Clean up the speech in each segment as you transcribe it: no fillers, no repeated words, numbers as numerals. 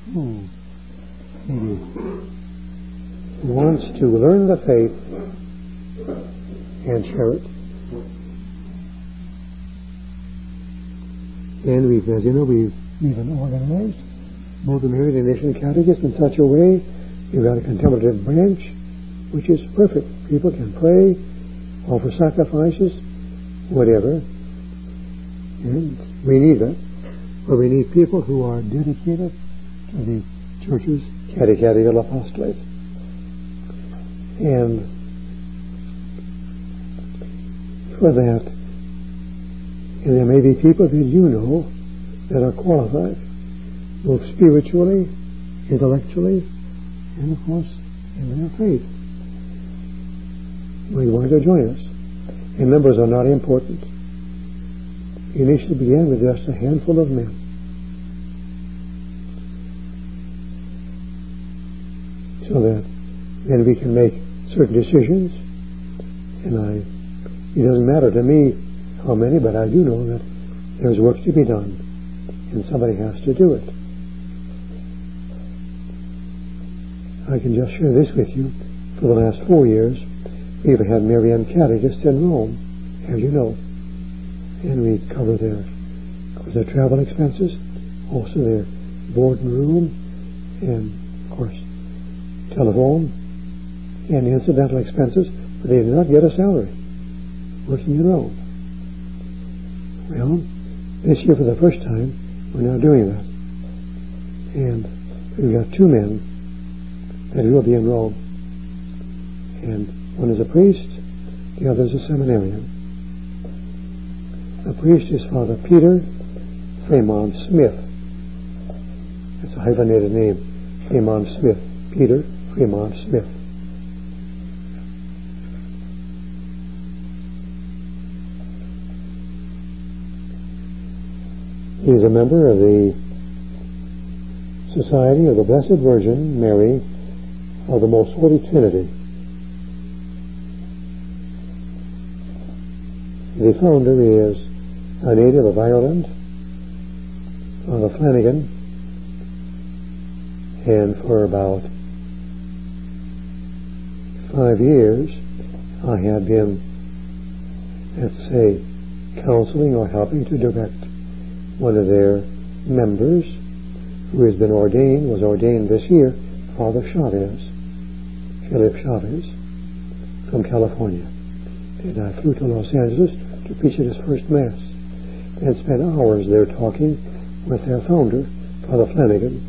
who maybe wants to learn the faith and share it. And we've, as you know, we've even organized both the Married and Nation Catechism in such a way. You've got a contemplative branch, which is perfect. People can pray, offer sacrifices, whatever. And we need that. But we need people who are dedicated to the Church's catechetical apostolate. And for that, and there may be people that you know that are qualified, both spiritually, intellectually, and of course in their faith. We want to join us. And numbers are not important. You need to begin with just a handful of men. So that then we can make certain decisions. And it doesn't matter to me how many, but I do know that there's work to be done. And somebody has to do it. I can just share this with you. For the last 4 years, we've had Marian catechists in Rome, as you know. And we cover their travel expenses, also their board and room, and of course telephone and incidental expenses, but they did not get a salary working in Rome. Well, this year for the first time we're now doing that, and we've got 2 men that will be in Rome, and one is a priest, the other is a seminarian. The priest is Father Peter Fremont Smith. It's a hyphenated name, Fremont Smith. Peter Fremont Smith. He is a member of the Society of the Blessed Virgin Mary of the Most Holy Trinity. The founder is a native of Ireland, Father Flanagan, and for about 5 years I have been, let's say, counseling or helping to direct one of their members who was ordained this year, Father Chavez, Philip Chavez, from California. And I flew to Los Angeles to preach at his first Mass and spent hours there talking with their founder, Father Flanagan.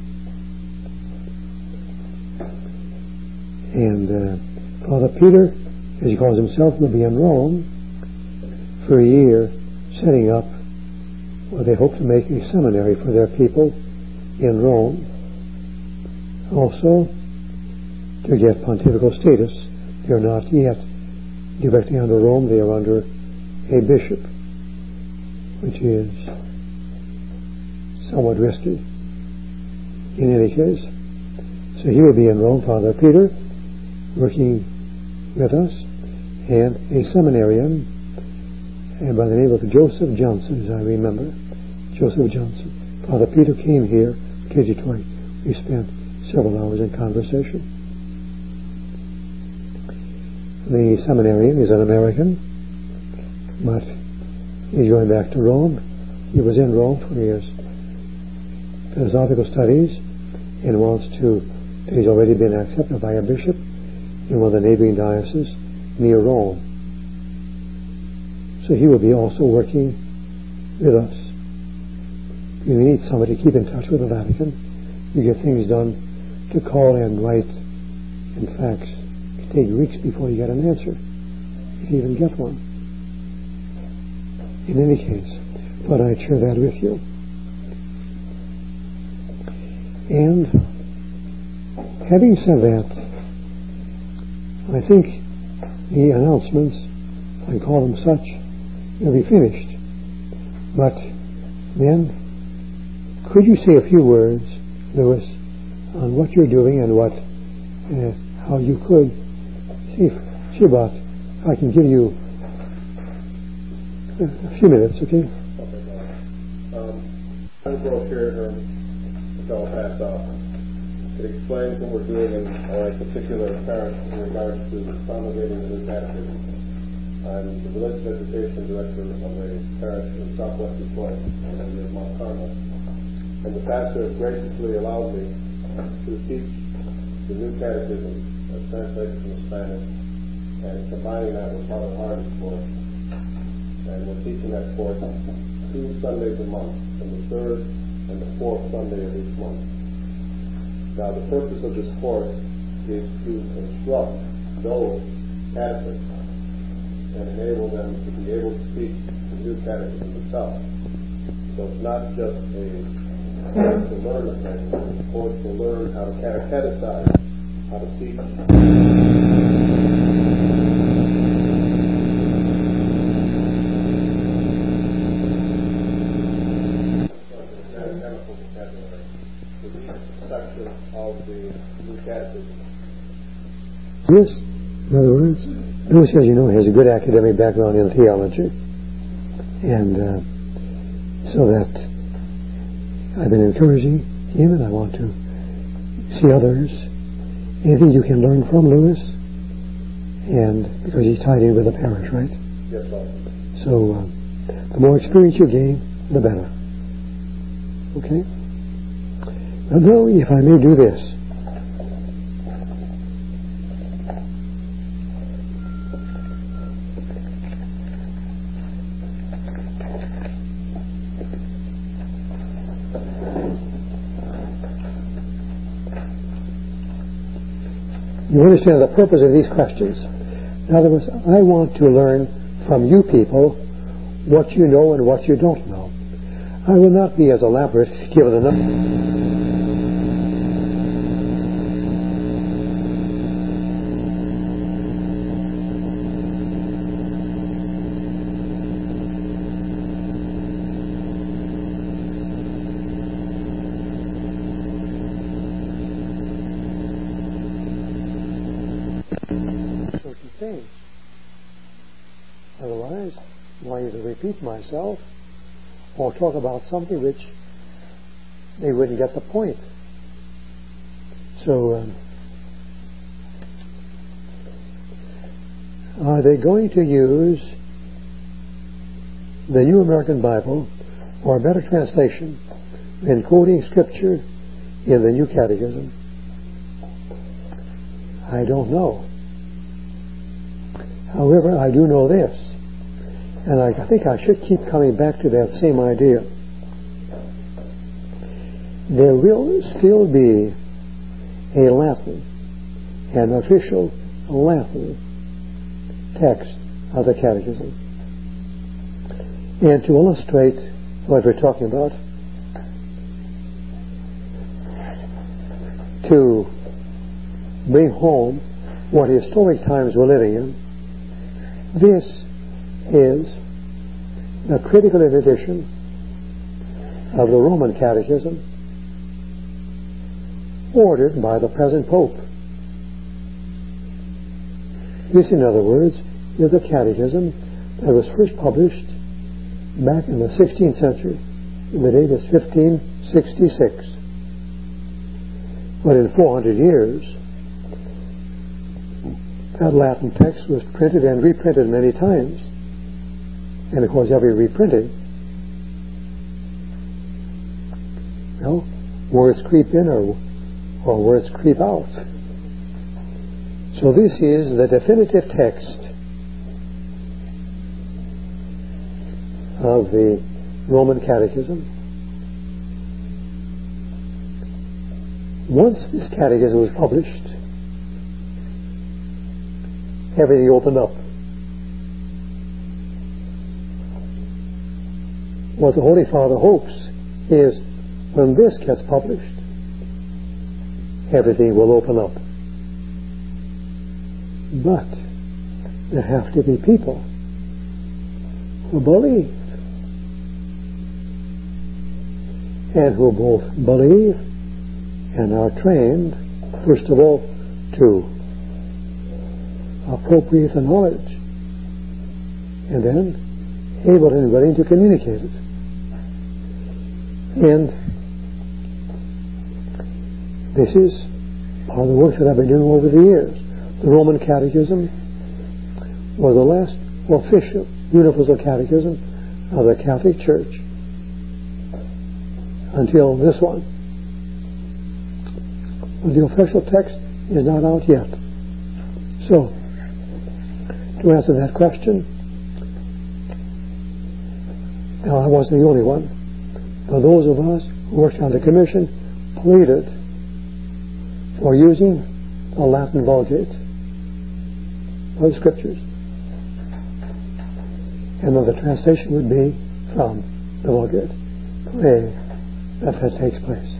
And Father Peter, as he calls himself, will be in Rome for a year, setting up what they hope to make a seminary for their people in Rome. Also, to get pontifical status. They are not yet directly under Rome, they are under a bishop, which is somewhat risky. In any case, so he will be in Rome, Father Peter, working with us, and a seminarian by the name of Joseph Johnson, as I remember. Joseph Johnson. Father Peter came here to Detroit. We spent several hours in conversation. The seminarian is an American, but he's going back to Rome. He was in Rome for his philosophical studies and he's already been accepted by a bishop in one of the neighboring dioceses near Rome. So he will be also working with us. You need somebody to keep in touch with the Vatican. You get things done to call and write and fax. It can take weeks before you get an answer, if you even get one. In any case, thought I'd share that with you. And having said that, I think the announcements, if I call them such, will be finished. But then, could you say a few words, Louis, on what you're doing and how you could see about, if I can give you a few minutes, okay? I was well shared, it's all passed off. it explains what we're doing in a particular parish in regards to promulgating the new catechism. I'm the religious education director of a parish in southwest Detroit, near Mount Carmel. And the pastor has graciously allowed me to teach the new catechism, translated from the Spanish, and combining that with Father Hardy's course. And we're teaching that course 2 Sundays a month, from the 3rd and the 4th Sunday of each month. Now, the purpose of this course is to instruct those catechists and enable them to be able to teach the new catechism themselves. So it's not just a course to learn a thing, it's a course to learn how to catechetize, how to teach. Of the new catechism. Yes, in other words, Lewis, as you know, has a good academic background in theology, and so that I've been encouraging him, and I want to see others. Anything you can learn from Lewis, and because he's tied in with the parish, right? Yes, sir. So the more experience you gain, the better. Okay? And now, if I may do this, you understand the purpose of these questions. In other words, I want to learn from you people what you know and what you don't know. I will not be as elaborate, given the number. Things. Otherwise, I either repeat myself or talk about something which they wouldn't get the point. So, are they going to use the New American Bible or a better translation in quoting Scripture in the New Catechism? I don't know. However, I do know this, and I think I should keep coming back to that same idea. There will still be a Latin, an official Latin text of the Catechism. And to illustrate what we're talking about, to bring home what historic times we're living in, this is the critical edition of the Roman Catechism ordered by the present Pope. This, in other words, is the catechism that was first published back in the 16th century. The date is 1566. But in 400 years, that Latin text was printed and reprinted many times. And of course, every reprinting, well, words creep in or words creep out. So this is the definitive text of the Roman Catechism. Once this catechism was published, everything opened up. What the Holy Father hopes is when this gets published, everything will open up. But there have to be people who believe, and who both believe and are trained, first of all, to appropriate the knowledge, and then able and willing to communicate it. And this is part of the work that I've been doing over the years. The Roman Catechism was the last official universal catechism of the Catholic Church until this one. But the official text is not out yet. So, to answer that question, now I wasn't the only one, but those of us who worked on the commission pleaded for using the Latin Vulgate for the Scriptures, and then the translation would be from the Vulgate. Pray that takes place.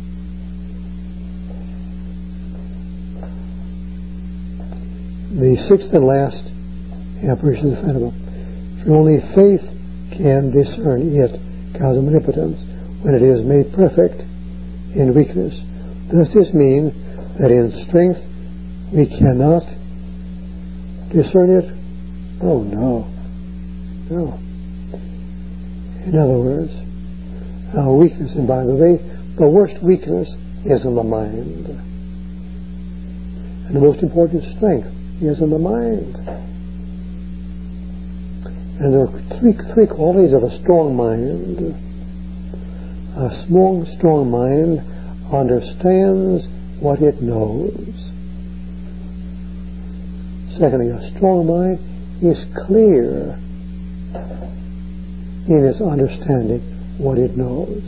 The sixth and last apparition of the Phantom. For only faith can discern it, cause of omnipotence, when it is made perfect in weakness. Does this mean that in strength we cannot discern it? Oh, no. No. In other words, our weakness, and by the way, the worst weakness is in the mind. And the most important strength is in the mind. And there are three qualities of a strong mind. A strong mind understands what it knows. Secondly, a strong mind is clear in its understanding what it knows.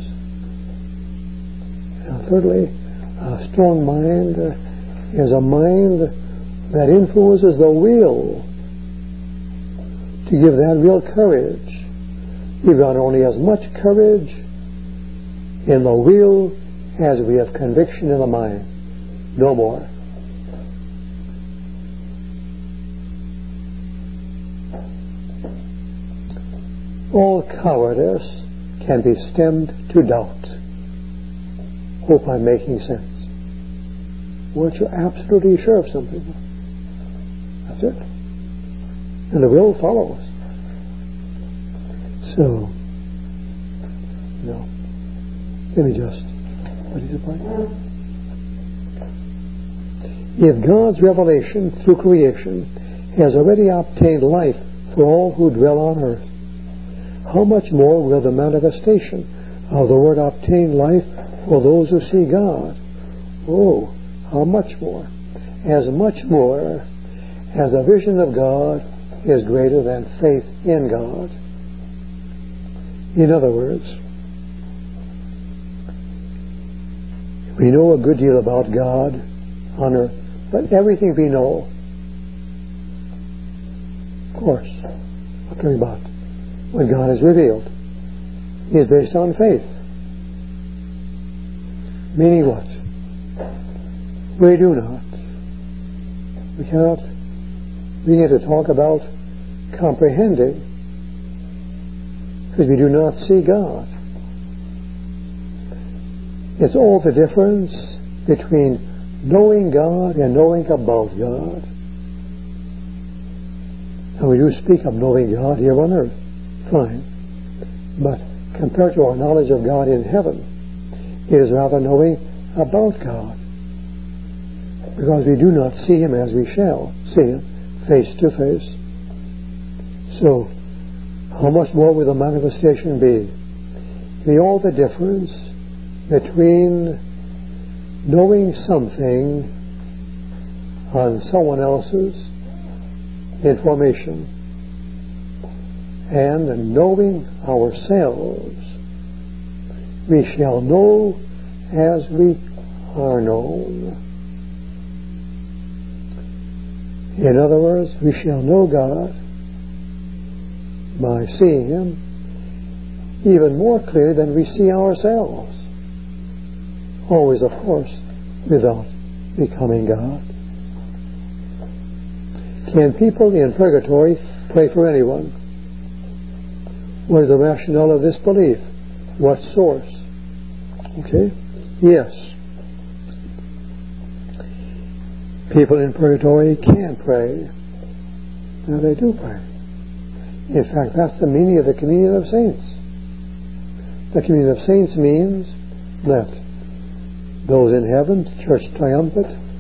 And thirdly, a strong mind is a mind that influences the will to give that will courage. We've got only as much courage in the will as we have conviction in the mind. No more. All cowardice can be stemmed to doubt. Hope I'm making sense. Once you're absolutely sure of something, that's it. And the will follows. So, no. Let me just, what is the point? If God's revelation through creation has already obtained life for all who dwell on earth, how much more will the manifestation of the Word obtain life for those who see God? Oh, how much more? As much more as the vision of God is greater than faith in God. In other words, we know a good deal about God on earth, but everything we know, of course, I'm talking about when God is revealed, is based on faith. Meaning what? We do not. We cannot begin to talk about comprehending because we do not see God. It's all the difference between knowing God and knowing about God. And we do speak of knowing God here on earth. Fine. But compared to our knowledge of God in heaven, it is rather knowing about God. Because we do not see Him as we shall see Him face to face. So, how much more will the manifestation be? The all the difference between knowing something on someone else's information and knowing ourselves. We shall know as we are known. In other words, we shall know God by seeing Him even more clearly than we see ourselves. Always, of course, without becoming God. Can people in purgatory pray for anyone? What is the rationale of this belief? What source? Okay? Yes. People in purgatory can pray. Now they do pray. In fact, that's the meaning of the communion of saints. The communion of saints means that those in heaven, the church triumphant,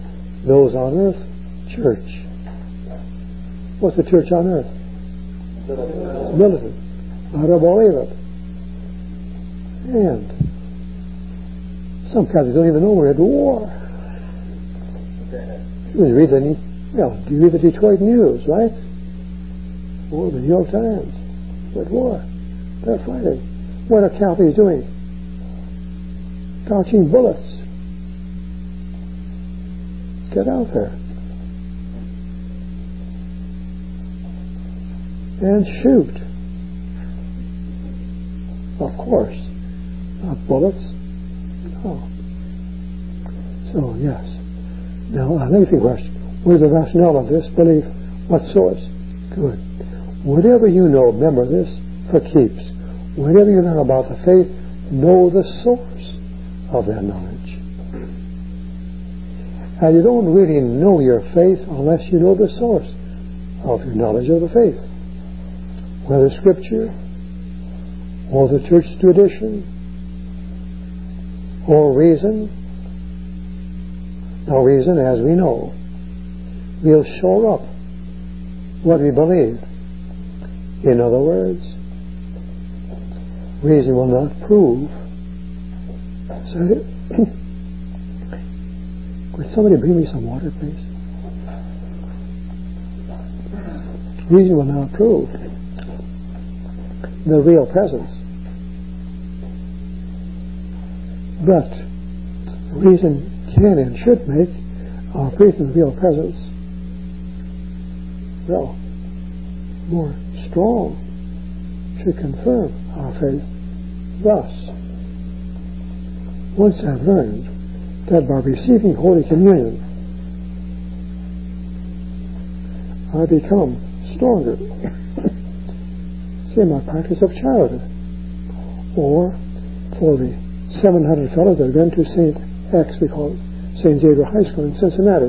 Those on earth, church. What's the church on earth? Militant. I don't believe it. And some Catholics don't even know we're at war. You read you read the Detroit News, right? Or the New York Times. We're at war. They're fighting. What are Catholics doing? Dodging bullets. Let's get out there. And shoot. Of course. Not bullets. No. So, yes. Now, a lengthy question. What is the rationale of this belief? What source? Good. Whatever you know, remember this for keeps. Whatever you learn about the faith, know the source of that knowledge. And you don't really know your faith unless you know the source of your knowledge of the faith. Whether Scripture, or the church tradition, or reason. Now reason, as we know, will show up what we believe. In other words, reason will not prove. So, could somebody bring me some water, please? Reason will not prove the real presence. But reason can and should make our faith in the real presence, well, more strong, should confirm our faith. Thus, once I've learned that by receiving Holy Communion, I become stronger. Say my practice of charity, or for the 700 fellows that went to St. X, we call it, St. Xavier High School in Cincinnati.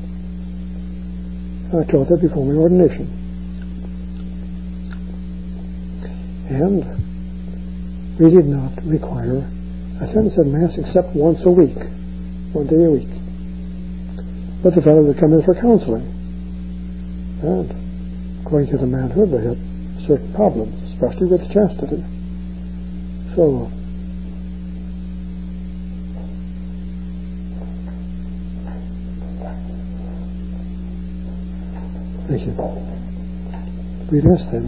I taught there before my ordination. And we did not require attendance at Mass except once a week, 1 day a week. But the fellows would come in for counseling. And according to the manhood, they had certain problems, especially with chastity. So, thank you. We'd ask them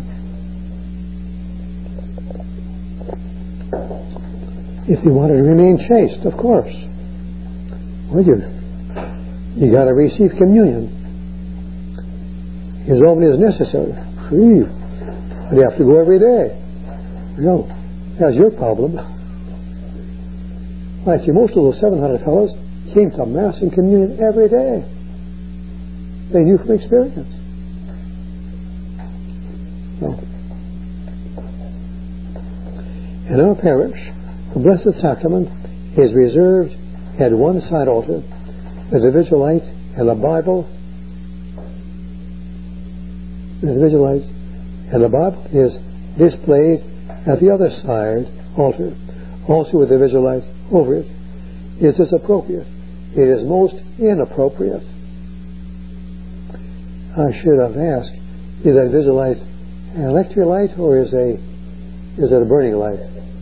if they wanted to remain chaste, of course. Well, you got to receive communion as often as necessary. And you have to go every day. You know, that's your problem. I see most of those 700 fellows came to Mass and communion every day. They knew from experience. No. In our parish, the Blessed Sacrament is reserved at one side altar with the Vigilite and a Bible. The Vigilite and the Bible is displayed at the other side altar, also with the Vigilite over it. Is this appropriate? It is most inappropriate. I should have asked, is that Vigilite an electric light or is it a burning light?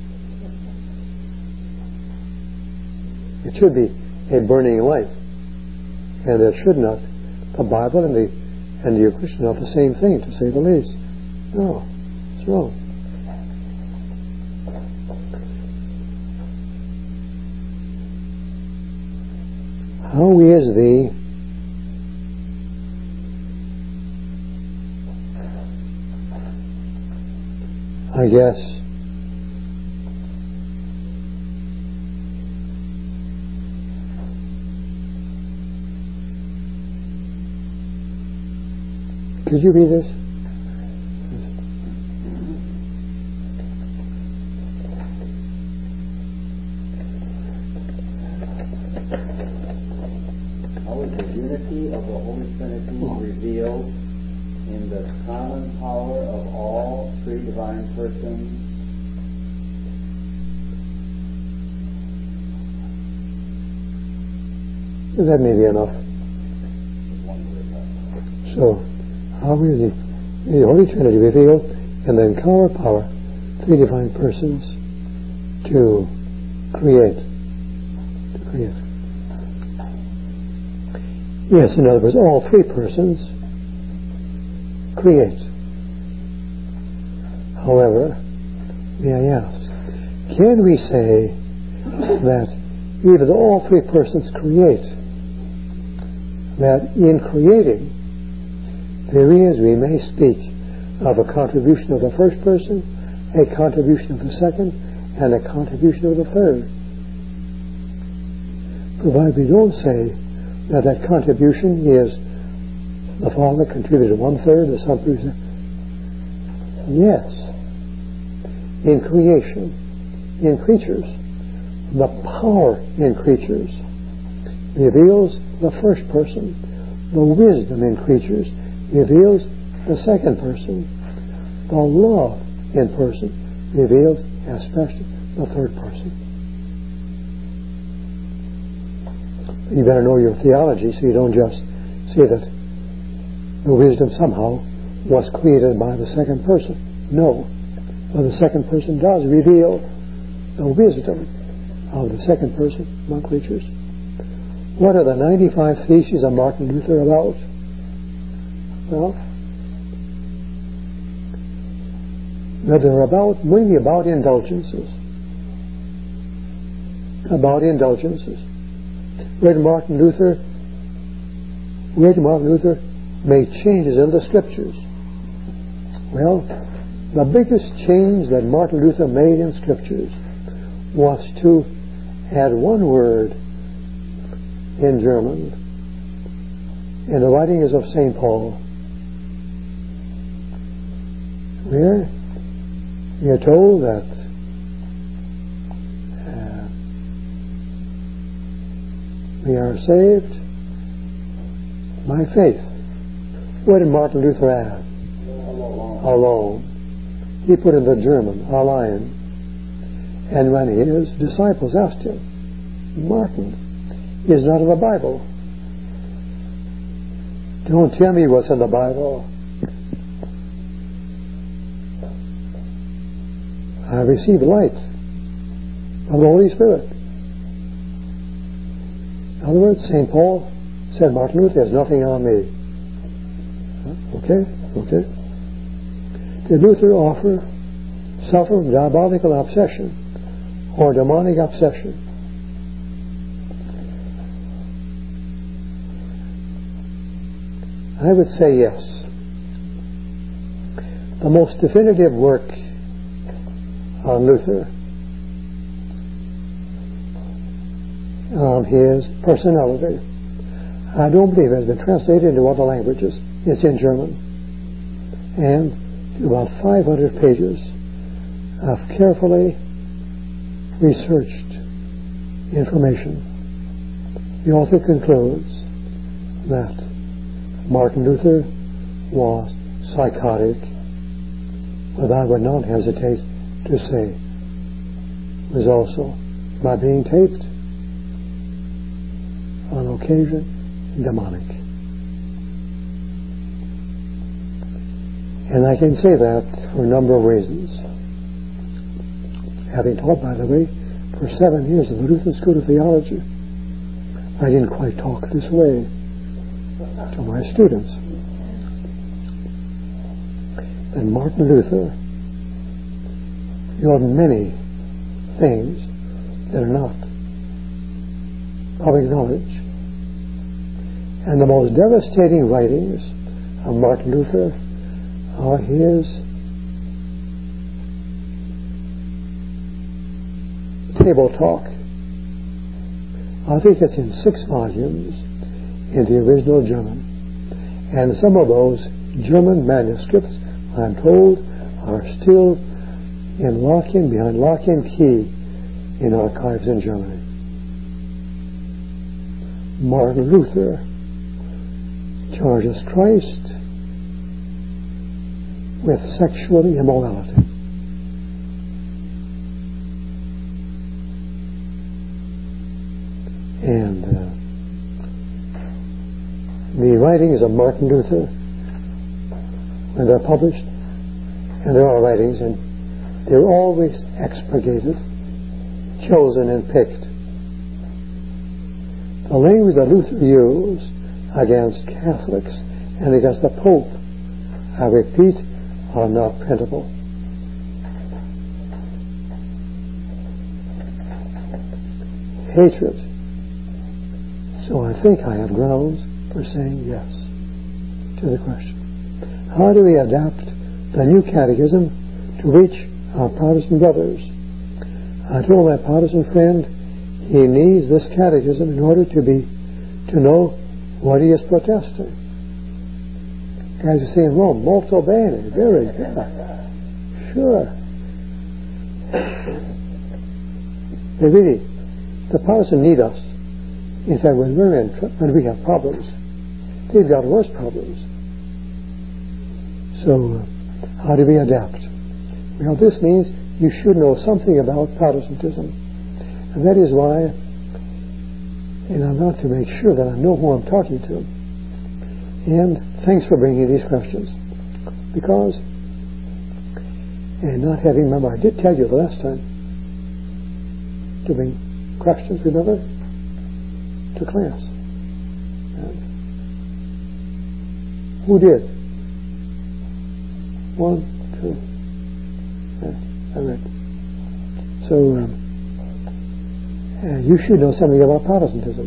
It should be a burning light, and it should not. The Bible and the Eucharist are the same thing, to say the least. No, it's wrong. How is I guess, could you read this? How is the unity of the Holy Trinity revealed in the common power of all three divine persons? That may be enough. So, how is the Holy Trinity revealed in the encounter power, three divine persons to create? Yes, in other words, all three persons create. However, may I ask, can we say that even though all three persons create, that in creating there is, we may speak of a contribution of the first person, a contribution of the second, and a contribution of the third, provided we don't say that that contribution is the Father contributed 1/3, the Son contributed. Yes, in creation, in creatures, the power in creatures reveals the first person. The wisdom in creatures reveals the second person. The love in person reveals especially the third person. You better know your theology so you don't just say that the wisdom somehow was created by the second person. No. But the second person does reveal the wisdom of the second person among creatures. What are the 95 Theses of Martin Luther about? Well, they're mainly about indulgences. About indulgences. Where did Martin Luther make changes in the Scriptures? Well, the biggest change that Martin Luther made in Scriptures was to add one word in German in the writings of St. Paul, where we are told that we are saved by faith. What did Martin Luther add? Alone. He put in the German, allein. And when his disciples asked him, Martin, is not in the Bible. Don't tell me what's in the Bible. I received light from the Holy Spirit. In other words, St. Paul said, Martin Luther has nothing on me. Okay. Did Luther suffer from diabolical obsession or demonic obsession? I would say yes. The most definitive work on Luther, on his personality, I don't believe it has been translated into other languages. It's in German. And about 500 pages of carefully researched information. The author concludes that Martin Luther was psychotic, but I would not hesitate to say was also, by being taped, on occasion, demonic. And I can say that for a number of reasons. Having taught, by the way, for 7 years in the Lutheran School of Theology, I didn't quite talk this way to my students. And Martin Luther wrote many things that are not public knowledge. And the most devastating writings of Martin Luther are his Table Talk. I think it's in 6 volumes in the original German. And some of those German manuscripts, I'm told, are still behind lock and key in archives in Germany. Martin Luther charges Christ with sexual immorality. And the writings of Martin Luther when they're published, and there are writings, and they're always expurgated, chosen and picked. The language that Luther used against Catholics and against the Pope, I repeat, are not printable. Hatred. So I think I have grounds for saying yes to the question. How do we adapt the new catechism to reach our Protestant brothers? I told my Protestant friend he needs this catechism in order to know what he is protesting. Guys are saying, Rome, molto bene, very good. Sure. They really, the Protestants need us. In fact, when we have problems, they've got worse problems. So, how do we adapt? Well, this means you should know something about Protestantism. And that is why, and I'm not to make sure that I know who I'm talking to. And thanks for bringing these questions. Because, and not having remember, I did tell you the last time to bring questions, remember, to class. And who did? 1, 2. Yeah, all right. So, you should know something about Protestantism.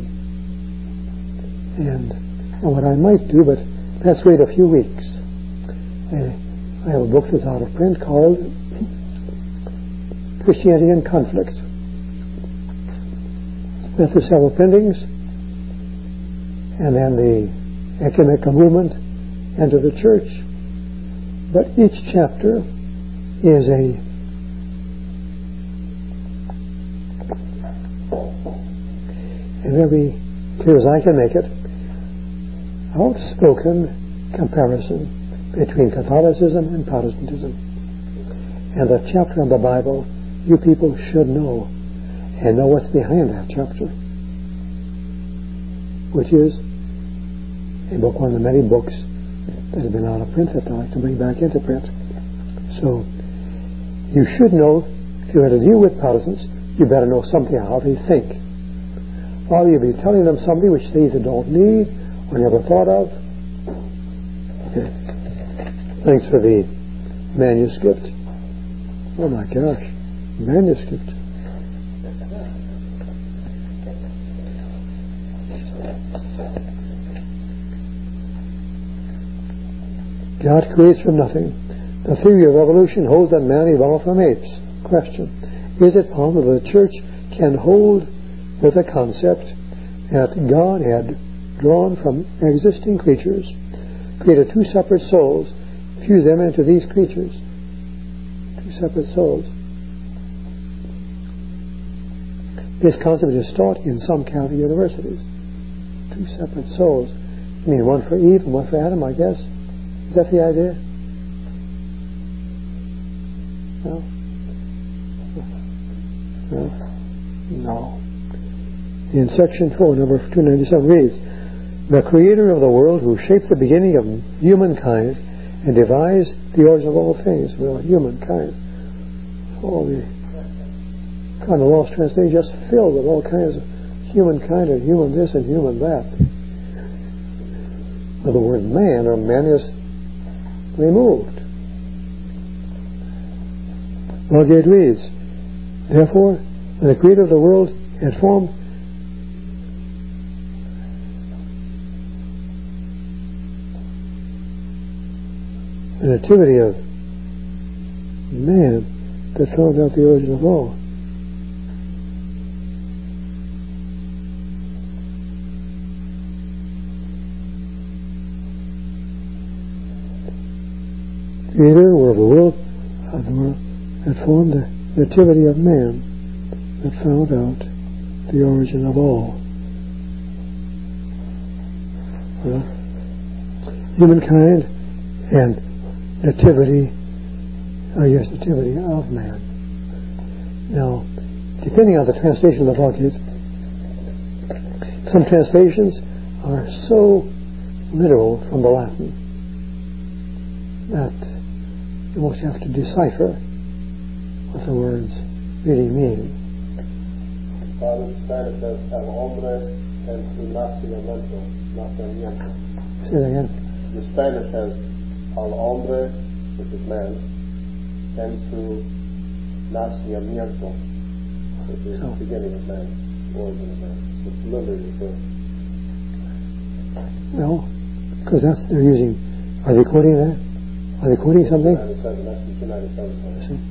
And what I might do, but let's wait a few weeks. I have a book that's out of print called Christianity in Conflict. Went through several printings, and then the ecumenical movement entered the church. But each chapter is a very clear as I can make it, outspoken comparison between Catholicism and Protestantism. And the chapter on the Bible, you people should know, and know what's behind that chapter, which is a book, one of the many books that have been out of print that I'd like to bring back into print. So, you should know, if you're going to deal with Protestants, you better know something how they think. Or you'll be telling them something which they either don't need or never thought of. Okay. Thanks for the manuscript. Oh my gosh, manuscript. God creates from nothing. The theory of evolution holds that man evolved from apes. Question: is it possible that the church can hold with the concept that God had drawn from existing creatures, created two separate souls, fused them into these creatures? Two separate souls. This concept is taught in some Catholic universities. Two separate souls. I mean, one for Eve and one for Adam, I guess. Is that the idea? No? No. In section 4, number 297 reads, the Creator of the world who shaped the beginning of humankind and devised the origin of all things. Well, humankind. Oh, the kind of lost translation just filled with all kinds of humankind and human this and human that. But the word man or man is removed. Vulgate reads, therefore, when the Creator of the world had formed the nativity of man that found out the origin of all. Creator of the world had formed the nativity of man that found out the origin of all. Humankind and nativity of man. Now, depending on the translation of the Vulgate, some translations are so literal from the Latin that you almost have to decipher what the words really mean. The Spanish says el hombre en su nacimiento. Say that again. The Spanish has al hombre, which is man, en su nacimiento, which is the beginning of man, origin of man. It's literally the first. Well, because they're using. Are they quoting that? Are they quoting something? 297, that's the 297. See?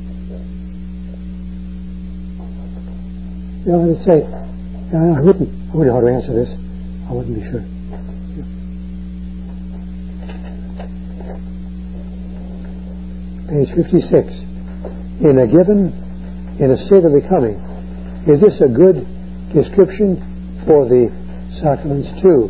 Yeah, I would say, I wouldn't know how to answer this. I wouldn't be sure. Page 56. In a state of becoming. Is this a good description for the sacraments too?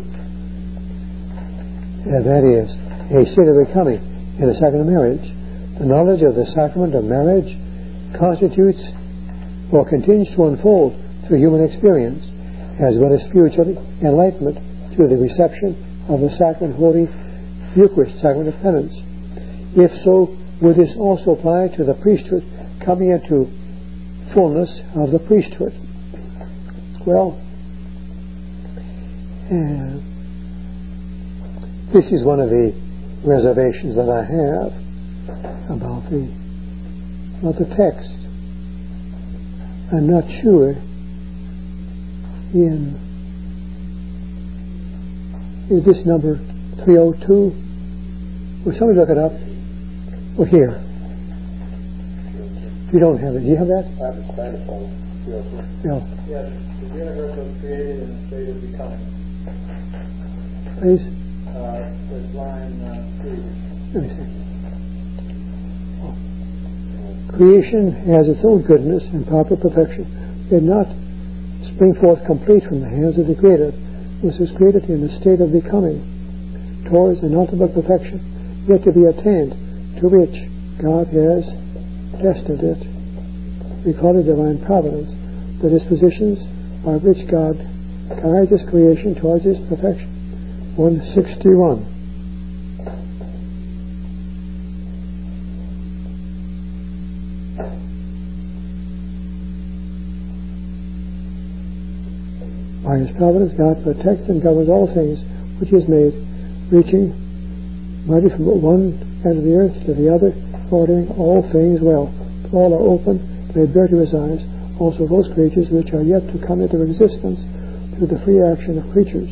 That is, a state of becoming in a sacrament of marriage. The knowledge of the sacrament of marriage constitutes or continues to unfold through human experience, as well as spiritual enlightenment through the reception of the sacrament Holy Eucharist, sacrament of penance. If so, would this also apply to the priesthood coming into fullness of the priesthood? Well, this is one of the reservations that I have about the text. I'm not sure is this number 302? Will somebody look it up? Or here? If you don't have it, do you have that? I have the Spanish one. No. Yes, the universe was created in a state of becoming. Please? There's line 3. Let me see. Creation has its own goodness and proper perfection. It did not spring forth complete from the hands of the Creator. It was created in a state of becoming towards an ultimate perfection yet to be attained, to which God has destined it. We call it divine providence, the dispositions by which God guides His creation towards His perfection. 161. By His providence, God protects and governs all things which He has made, reaching mighty from one end of the earth to the other, ordering all things well. All are open, made bare to His eyes, also those creatures which are yet to come into existence through the free action of creatures.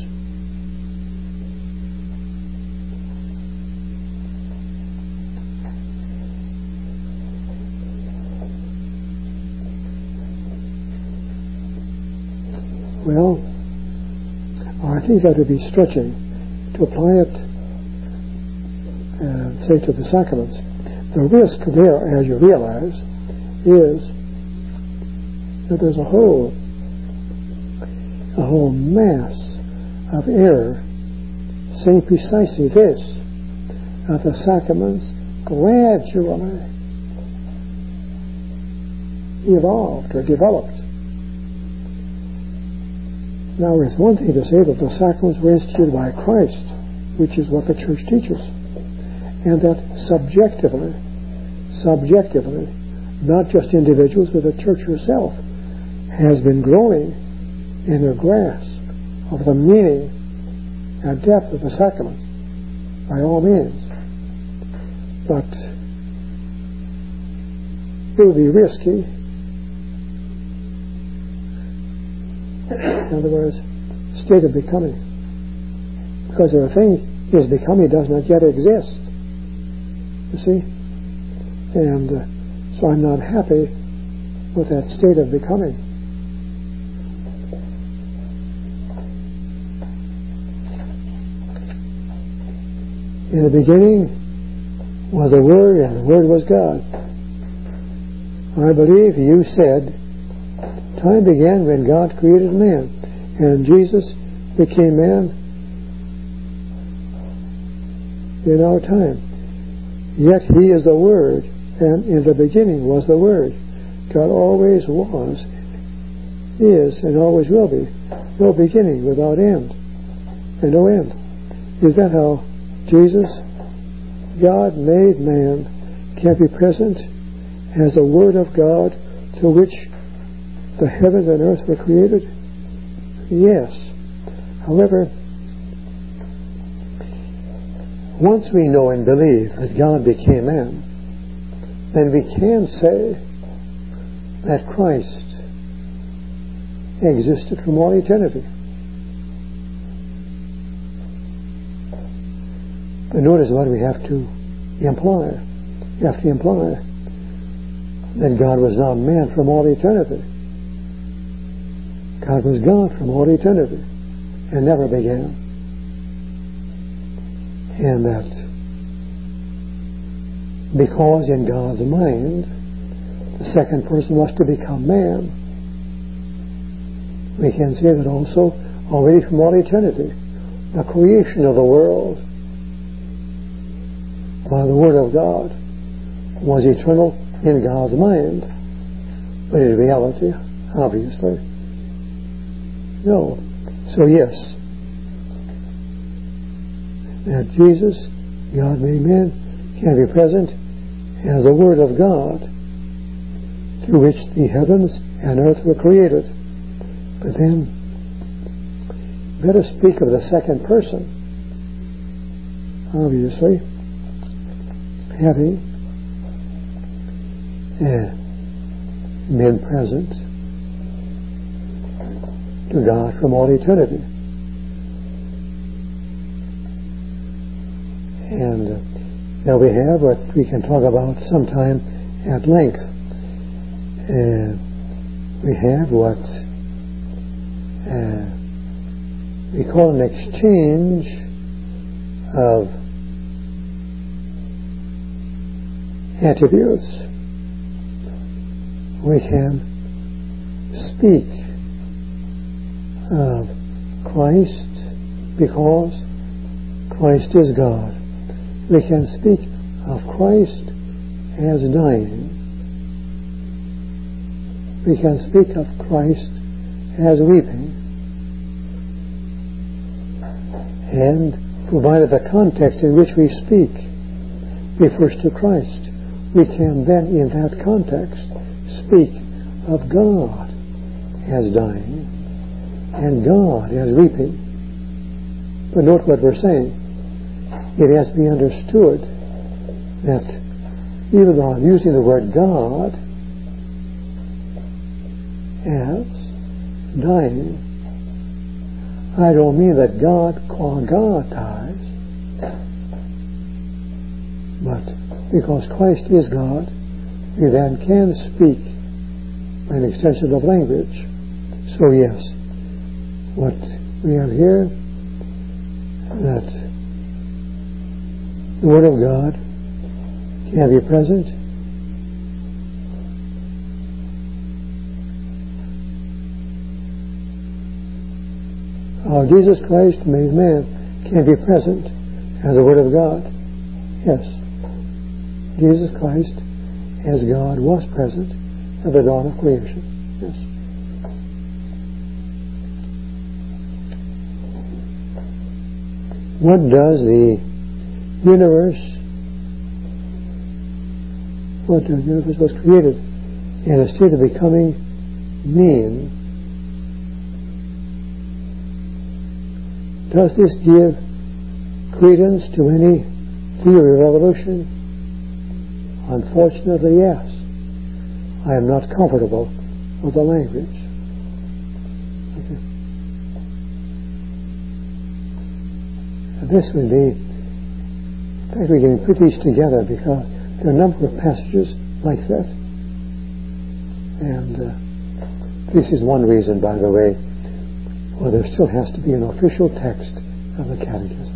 Well, I think that would be stretching to apply it, say, to the sacraments. The risk there, as you realize, is that there's a whole mass of error saying precisely this, that the sacraments gradually evolved or developed. Now, it's one thing to say that the sacraments were instituted by Christ, which is what the Church teaches, and that subjectively, not just individuals, but the Church herself has been growing in her grasp of the meaning and depth of the sacraments, by all means. But it would be risky. In other words, state of becoming. Because if a thing is becoming, it does not yet exist. You see? And so I'm not happy with that state of becoming. In the beginning was the Word, and the Word was God. I believe you said time began when God created man, and Jesus became man in our time. Yet He is the Word, and in the beginning was the Word. God always was, is, and always will be. No beginning without end, and no end. Is that how Jesus God made man can be present as the Word of God through which the heavens and earth were created? Yes. However, once we know and believe that God became man, then we can say that Christ existed from all eternity. But notice what we have to imply. We have to imply that God was not man from all eternity. God was God from all eternity and never began. And that because in God's mind the second person was to become man, we can say that also already from all eternity the creation of the world by the Word of God was eternal in God's mind, but in reality, obviously, no. So yes, that Jesus, God made man, can be present as the Word of God through which the heavens and earth were created. But then, let us speak of the second person, obviously, having been present to God from all eternity. And now we have what we can talk about sometime at length. We have what we call an exchange of attributes. We can speak of Christ because Christ is God. We can speak of Christ as dying. We can speak of Christ as weeping. And provided the context in which we speak refers to Christ, we can then in that context speak of God as dying and God as weeping. But note what we're saying. It has to be understood that even though I'm using the word God as dying, I don't mean that God, qua God, dies, but because Christ is God, we then can speak by an extension of language. So yes, what we have here, that the Word of God can be present Jesus Christ made man can be present as the Word of God. Yes, Jesus Christ as God was present at the dawn of creation. Yes. What does the universe was created in a state of becoming mean? Does this give credence to any theory of evolution? Unfortunately, yes. I am not comfortable with the language. Okay. And this would be, in fact, we can put these together because there are a number of passages like that. And this is one reason, by the way, why there still has to be an official text of the Catechism.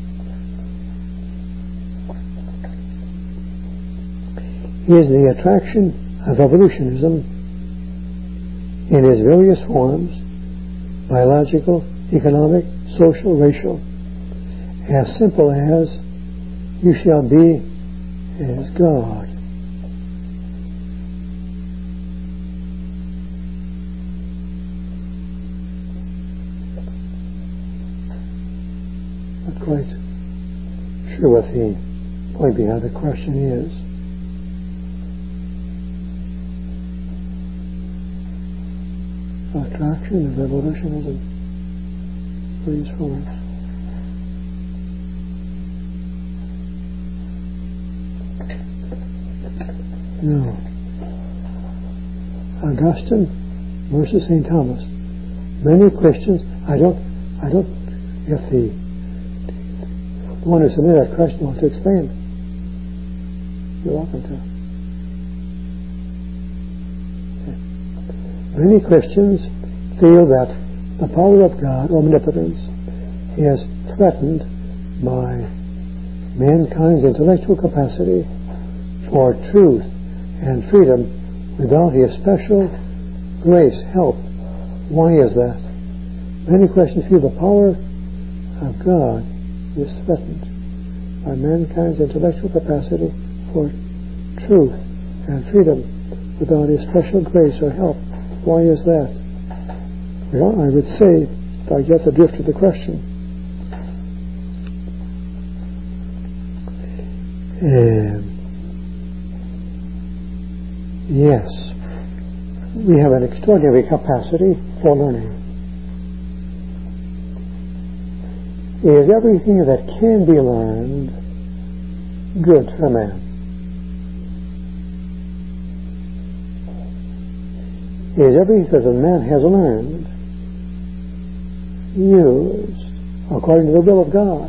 Is the attraction of evolutionism in its various forms, biological, economic, social, racial, as simple as you shall be as God? Not quite sure what the point behind the question is, attraction and revolutionism. Please form. No. Augustine versus St. Thomas. Many Christians, I don't get the one who submitted that question wants to explain. You're welcome to. Okay. Many Christians feel that the power of God, omnipotence, is threatened by mankind's intellectual capacity for truth and freedom without His special grace, help. Why is that? Many Christians feel the power of God is threatened by mankind's intellectual capacity for truth and freedom without His special grace or help. Why is that? Well, I would say, if I get the drift of the question, yes, we have an extraordinary capacity for learning. Is everything that can be learned good for man? Is everything that a man has learned used according to the will of God?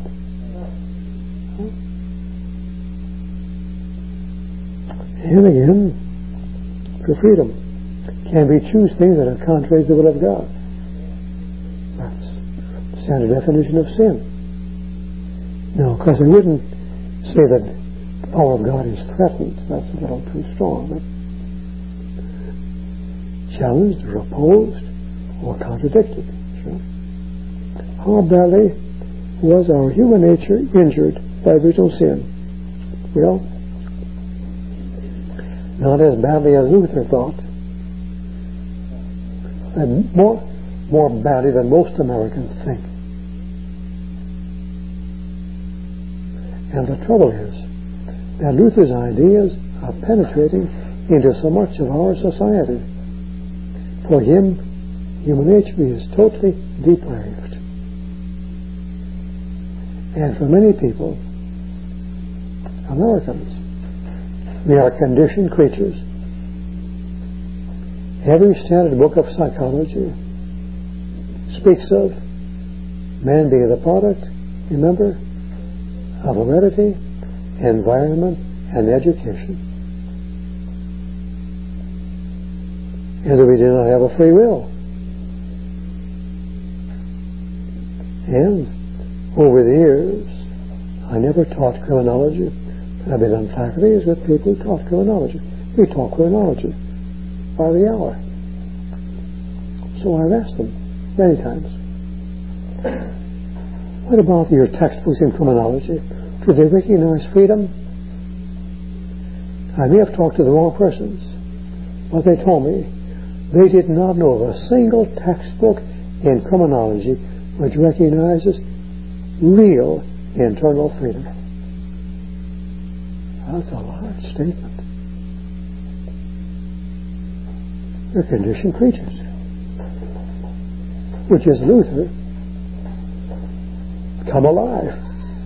And again, for freedom, can we choose things that are contrary to the will of God? That's the standard definition of sin. Now, of course, we wouldn't say that the power of God is threatened. That's a little too strong. But challenged or opposed or contradicted. Sure. How badly was our human nature injured by original sin? Well, not as badly as Luther thought, and more badly than most Americans think. And the trouble is that Luther's ideas are penetrating into so much of our society. For him, human nature is totally depraved. And for many people, Americans, we are conditioned creatures. Every standard book of psychology speaks of man being the product, remember, of heredity, environment, and education. And that we do not have a free will. And over the years, I never taught criminology. I've been on faculties with people who taught criminology. We taught criminology by the hour. So I've asked them many times, what about your textbooks in criminology? Do they recognize freedom? I may have talked to the wrong persons. What they told me, they did not know of a single textbook in criminology which recognizes real internal freedom. That's a large statement. They're conditioned creatures, which is Luther come alive.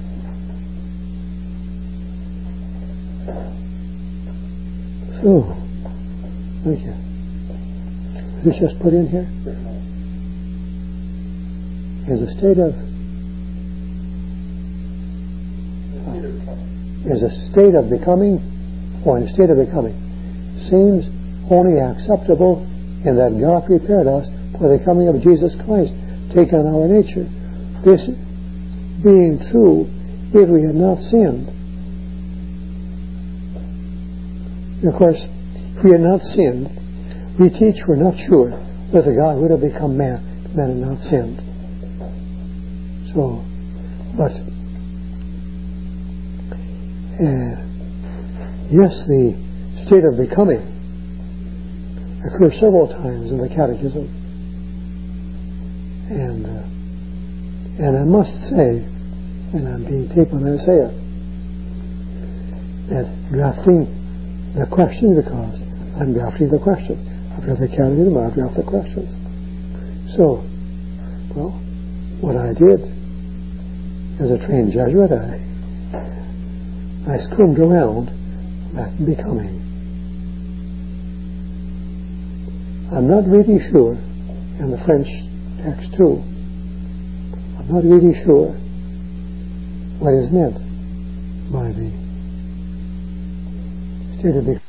So, thank you. Is this just put in here? Is a state of becoming, or in a state of becoming, seems only acceptable in that God prepared us for the coming of Jesus Christ, take on our nature. This being true, if we had not sinned. Of course, if we had not sinned, we teach we're not sure whether God would have become man had not sinned. So, but yes, the state of becoming occurs several times in the Catechism, and I must say, and I'm being taped when I say it, at drafting the question, because I'm drafting the question. I've got the candidate, I'll draft the questions. So, well, what I did as a trained Jesuit, I skirmed around that becoming. I'm not really sure, in the French text too, I'm not really sure what is meant by the state of becoming.